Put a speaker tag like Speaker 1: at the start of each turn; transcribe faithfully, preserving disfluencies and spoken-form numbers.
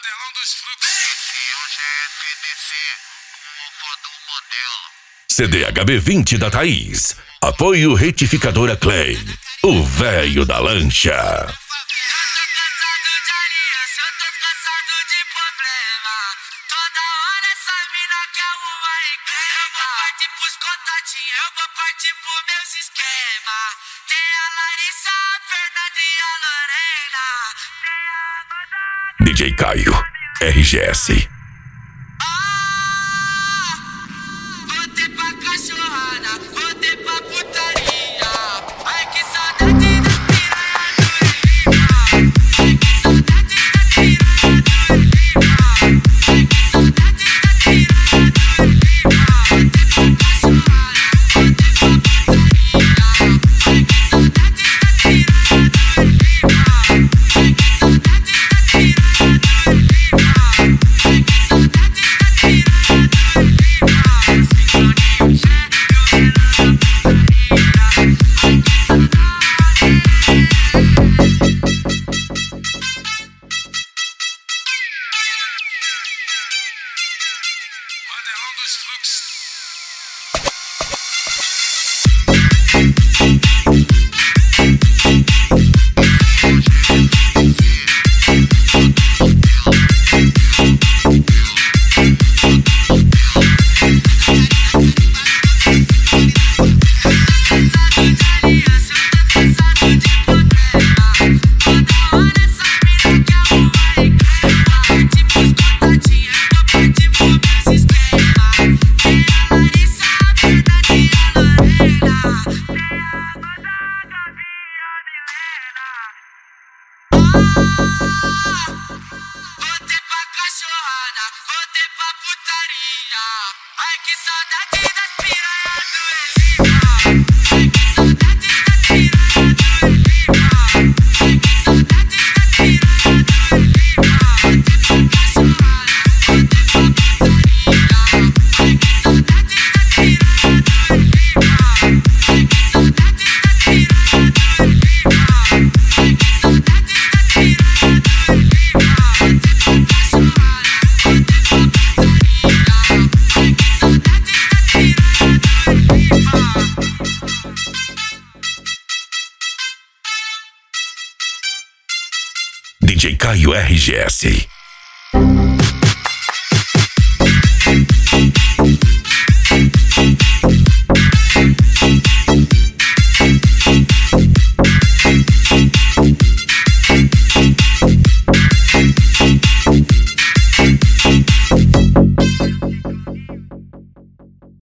Speaker 1: Modelão dos fluxos.
Speaker 2: C D H B vinte da Thaís. Apoio Retificadora Clay. O véio da lancha.
Speaker 3: Eu vou partir pros meus esquemas. Tem a Larissa, a Fernanda e a Lorena.
Speaker 2: D J Caio, R G S.
Speaker 3: Ah, vou ter pra cachorrada, vou ter pra putaria. Ai que saudade das piranha do Lima. Ai que saudade das piranha do Lima. Ai que saudade das piranha do Lima.
Speaker 1: Modelão dos fluxos.
Speaker 3: Vou ter pra cachorrada, vou ter pra putaria. Ai que saudade das piranha do Lima. Ai que saudade das piranha do Lima. Ai que saudade das piranha do Lima. Vou ter pra cachorrada, vou ter pra putaria. Ai que saudade das piranha do Lima. Ai que saudade das piranha do Lima. Ai que saudade das piranha do Lima.
Speaker 2: D J Caio, R G S.